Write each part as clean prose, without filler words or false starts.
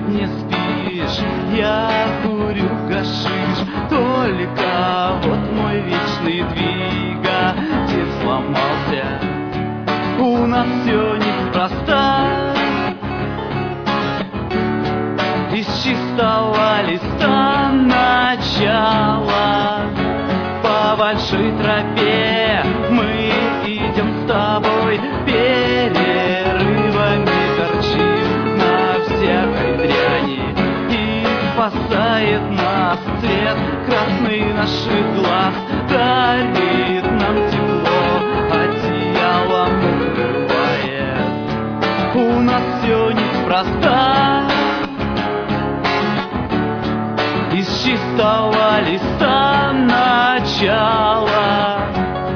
не спишь, я курю гашиш. Только вот мой вечный двигатель сломался. У нас все неспроста. Из чистого листа начала. По большой тропе мы идем с тобой, перерывами торчим на всякой дряни. И спасает нас цвет красный наших глаз, дарит нам тепло, одеялом укрывает. У нас все неспроста. Из чистого листа начала.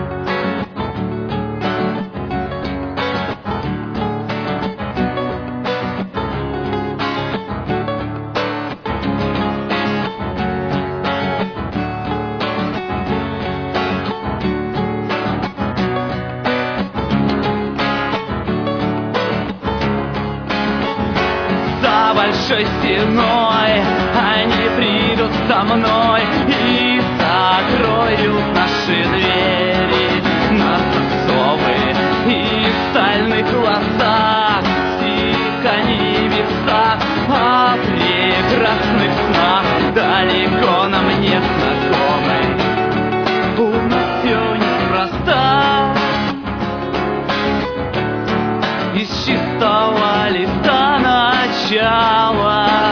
За большой стеной они придут со мной и закроют наши двери на засовы и стальных глазах. Тихо небеса о прекрасных снах далеко нам не знакомы. У нас все неспроста. Из чистого листа начала.